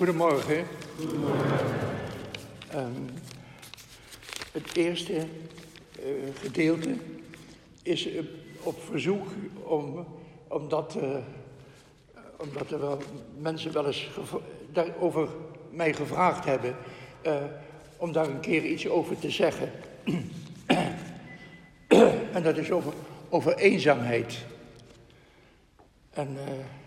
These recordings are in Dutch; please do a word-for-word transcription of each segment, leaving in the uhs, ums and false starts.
Goedemorgen. Goedemorgen. Um, het eerste uh, gedeelte is uh, op verzoek om, omdat, uh, omdat er wel mensen wel eens over mij gevraagd hebben uh, om daar een keer iets over te zeggen. En dat is over, over eenzaamheid. En, uh,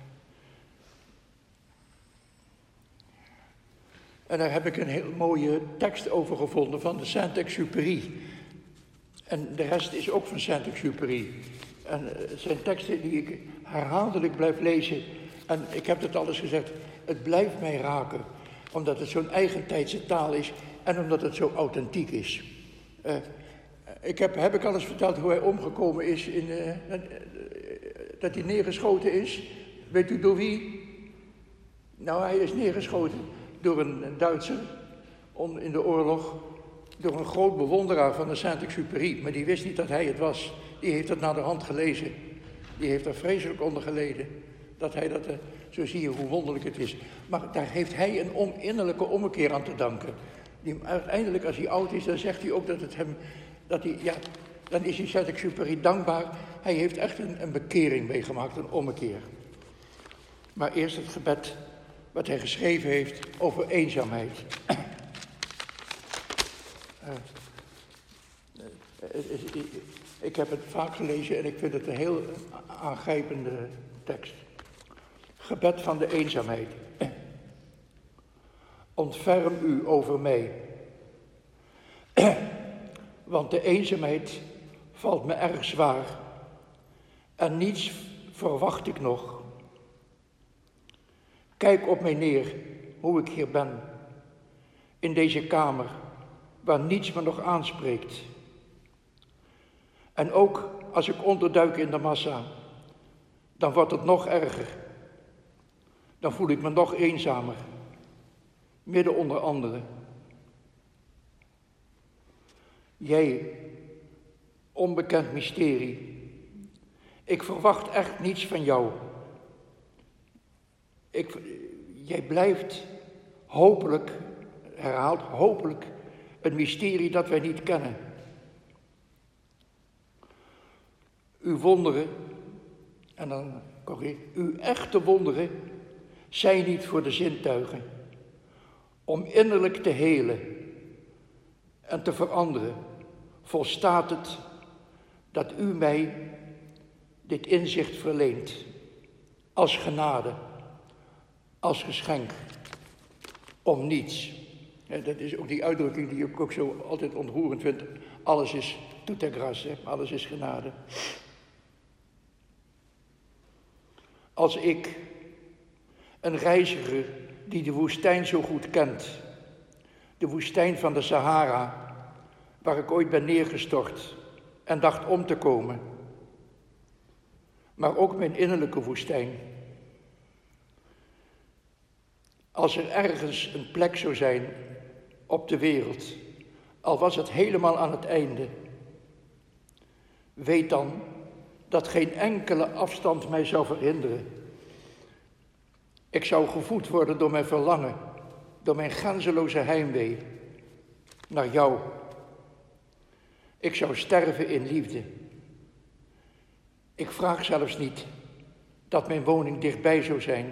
en daar heb ik een heel mooie tekst over gevonden van de Saint-Exupéry. En de rest is ook van Saint-Exupéry. En uh, het zijn teksten die ik herhaaldelijk blijf lezen. En ik heb het al eens gezegd, het blijft mij raken. Omdat het zo'n eigentijdse taal is en omdat het zo authentiek is. Uh, ik heb, heb ik al eens verteld hoe hij omgekomen is, in, uh, uh, dat hij neergeschoten is. Weet u door wie? Nou, hij is neergeschoten door een, een Duitser on, in de oorlog, door een groot bewonderaar van de Saint-Exupéry. Maar die wist niet dat hij het was. Die heeft het naderhand gelezen. Die heeft er vreselijk onder geleden. Dat hij dat, uh, zo zie je hoe wonderlijk het is. Maar daar heeft hij een om, innerlijke ommekeer aan te danken. Die, uiteindelijk, als hij oud is, dan zegt hij ook dat het hem, dat hij, ja, dan is hij Saint-Exupéry dankbaar. Hij heeft echt een, een bekering meegemaakt, een ommekeer. Maar eerst het gebed wat hij geschreven heeft over eenzaamheid. uh, uh, uh, ik heb het vaak gelezen en ik vind het een heel aangrijpende tekst. Gebed van de eenzaamheid. Ontferm u over mij. Want de eenzaamheid valt me erg zwaar. En niets verwacht ik nog. Kijk op mij neer, hoe ik hier ben. In deze kamer, waar niets me nog aanspreekt. En ook als ik onderduik in de massa, dan wordt het nog erger. Dan voel ik me nog eenzamer. Midden onder anderen. Jij, onbekend mysterie. Ik verwacht echt niets van jou. Ik, jij blijft hopelijk, herhaald hopelijk, een mysterie dat wij niet kennen. Uw wonderen, en dan corrigeer, uw echte wonderen zijn niet voor de zintuigen. Om innerlijk te helen en te veranderen, volstaat het dat u mij dit inzicht verleent. Als genade, als geschenk, om niets. Ja, dat is ook die uitdrukking die ik ook zo altijd ontroerend vind. Alles is tout est grâce, alles is genade. Als ik, een reiziger die de woestijn zo goed kent, de woestijn van de Sahara, waar ik ooit ben neergestort en dacht om te komen, maar ook mijn innerlijke woestijn. Als er ergens een plek zou zijn op de wereld, al was het helemaal aan het einde, weet dan dat geen enkele afstand mij zou verhinderen. Ik zou gevoed worden door mijn verlangen, door mijn grenzeloze heimwee naar jou. Ik zou sterven in liefde. Ik vraag zelfs niet dat mijn woning dichtbij zou zijn.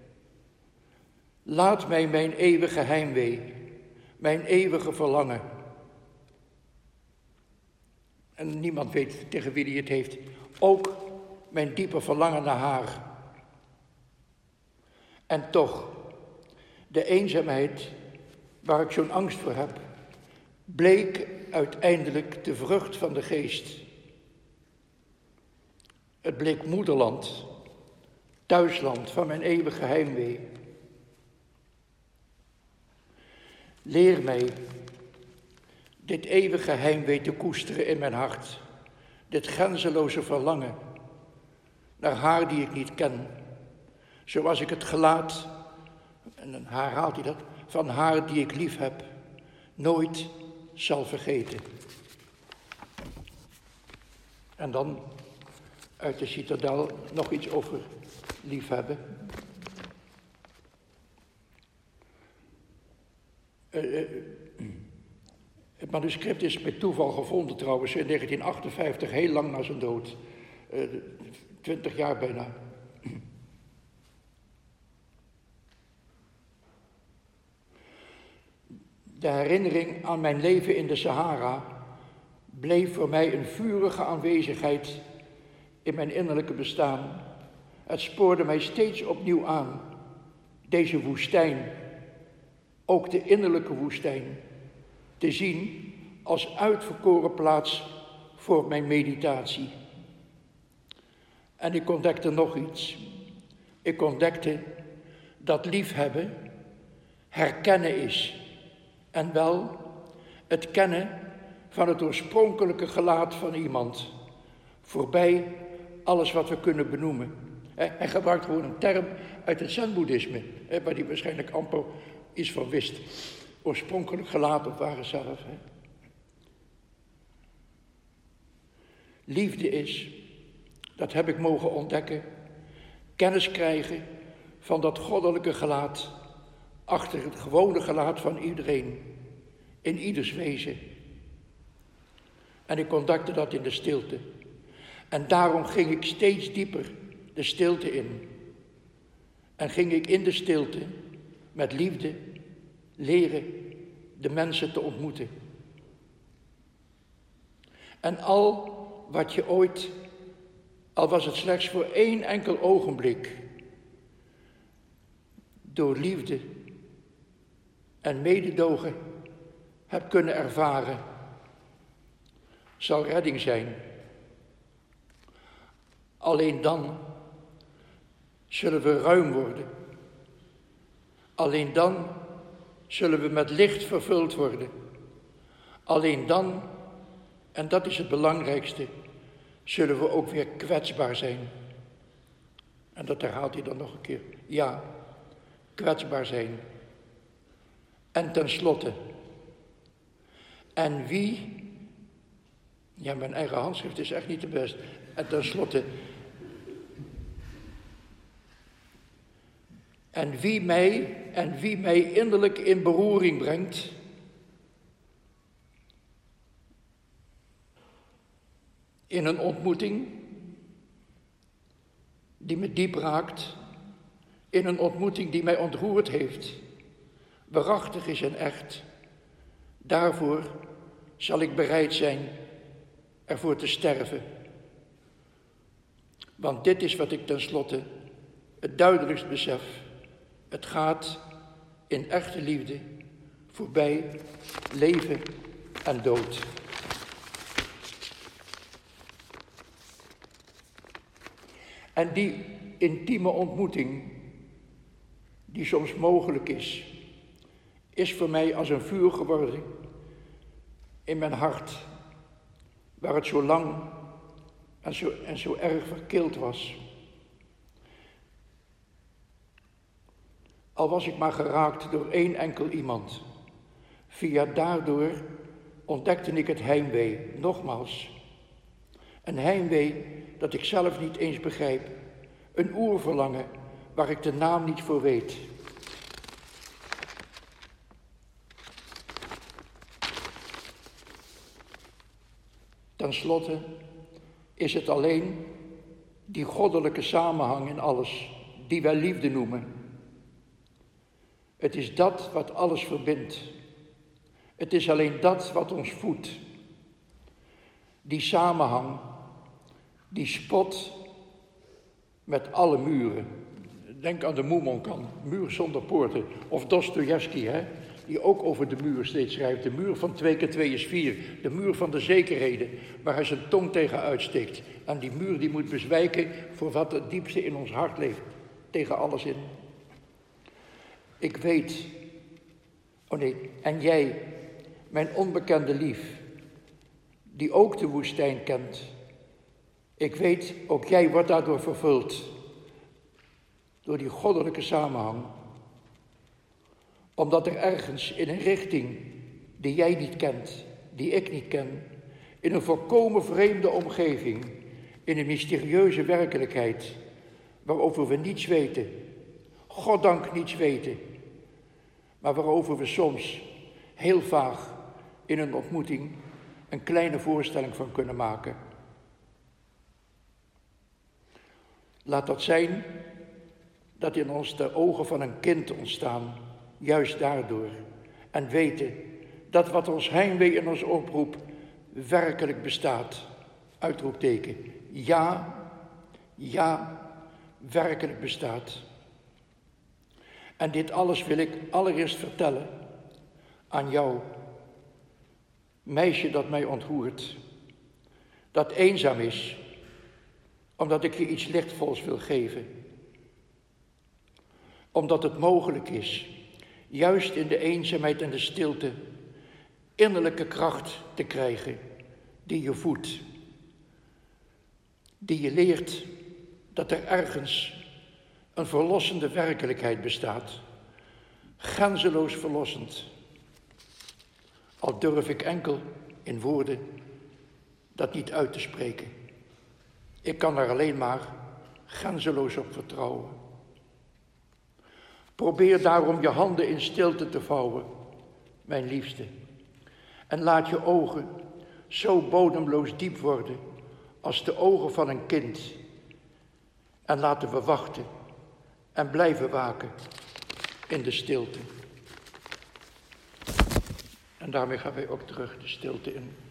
Laat mij mijn eeuwige heimwee, mijn eeuwige verlangen. En niemand weet tegen wie die het heeft. Ook mijn diepe verlangen naar haar. En toch, de eenzaamheid waar ik zo'n angst voor heb, bleek uiteindelijk de vrucht van de geest. Het bleek moederland, thuisland van mijn eeuwige heimwee. Leer mij dit eeuwige heimwee te koesteren in mijn hart. Dit grenzeloze verlangen naar haar die ik niet ken. Zoals ik het gelaat, en dan herhaalt hij dat, van haar die ik lief heb, nooit zal vergeten. En dan uit de citadel nog iets over liefhebben. Uh, uh, het manuscript is bij toeval gevonden trouwens in negentien achtenvijftig, heel lang na zijn dood. Uh, twintig jaar bijna. De herinnering aan mijn leven in de Sahara bleef voor mij een vurige aanwezigheid in mijn innerlijke bestaan. Het spoorde mij steeds opnieuw aan. Deze woestijn, ook de innerlijke woestijn, te zien als uitverkoren plaats voor mijn meditatie. En ik ontdekte nog iets. Ik ontdekte dat liefhebben herkennen is. En wel het kennen van het oorspronkelijke gelaat van iemand. Voorbij alles wat we kunnen benoemen. Hij gebruikt gewoon een term uit het zen-boeddhisme, waar hij waarschijnlijk amper iets van wist. Oorspronkelijk gelaat op ware zelf. Hè. Liefde is, dat heb ik mogen ontdekken, kennis krijgen van dat goddelijke gelaat achter het gewone gelaat van iedereen, in ieders wezen. En ik ontdekte dat in de stilte. En daarom ging ik steeds dieper de stilte in. En ging ik in de stilte met liefde leren de mensen te ontmoeten. En al wat je ooit, al was het slechts voor één enkel ogenblik, door liefde en mededogen heb kunnen ervaren, zal redding zijn. Alleen dan zullen we ruim worden. Alleen dan zullen we met licht vervuld worden. Alleen dan, en dat is het belangrijkste, zullen we ook weer kwetsbaar zijn. En dat herhaalt hij dan nog een keer. Ja, kwetsbaar zijn. En tenslotte, en wie, ja, mijn eigen handschrift is echt niet de best. En tenslotte, en wie mij, en wie mij innerlijk in beroering brengt, in een ontmoeting die me diep raakt, in een ontmoeting die mij ontroerd heeft, waarachtig is en echt, daarvoor zal ik bereid zijn ervoor te sterven. Want dit is wat ik tenslotte het duidelijkst besef. Het gaat in echte liefde voorbij leven en dood. En die intieme ontmoeting, die soms mogelijk is, is voor mij als een vuur geworden in mijn hart, waar het zo lang en zo, en zo erg verkild was. Al was ik maar geraakt door één enkel iemand. Via daardoor ontdekte ik het heimwee, nogmaals. Een heimwee dat ik zelf niet eens begrijp. Een oerverlangen waar ik de naam niet voor weet. Ten slotte is het alleen die goddelijke samenhang in alles, die wij liefde noemen. Het is dat wat alles verbindt. Het is alleen dat wat ons voedt. Die samenhang, die spot met alle muren. Denk aan de Mumonkan, muur zonder poorten. Of Dostojevski, hè, die ook over de muur steeds schrijft. De muur van twee keer twee is vier. De muur van de zekerheden, waar hij zijn tong tegen uitsteekt. En die muur die moet bezwijken voor wat het diepste in ons hart leeft. Tegen alles in. Ik weet, oh nee, en jij, mijn onbekende lief, die ook de woestijn kent. Ik weet, ook jij wordt daardoor vervuld. Door die goddelijke samenhang. Omdat er ergens in een richting die jij niet kent, die ik niet ken, in een volkomen vreemde omgeving, in een mysterieuze werkelijkheid, waarover we niets weten, goddank niets weten, maar waarover we soms heel vaag in een ontmoeting een kleine voorstelling van kunnen maken. Laat dat zijn dat in ons de ogen van een kind ontstaan, juist daardoor. En weten dat wat ons heimwee in ons oproep werkelijk bestaat. Uitroepteken. Ja, ja, werkelijk bestaat. En dit alles wil ik allereerst vertellen aan jou, meisje dat mij ontroert, dat eenzaam is, omdat ik je iets lichtvols wil geven. Omdat het mogelijk is, juist in de eenzaamheid en de stilte, innerlijke kracht te krijgen die je voedt. Die je leert dat er ergens een verlossende werkelijkheid bestaat. Grenzeloos verlossend. Al durf ik enkel in woorden dat niet uit te spreken. Ik kan er alleen maar grenzeloos op vertrouwen. Probeer daarom je handen in stilte te vouwen, mijn liefste. En laat je ogen zo bodemloos diep worden als de ogen van een kind. En laten we wachten en blijven waken in de stilte. En daarmee gaan wij ook terug de stilte in.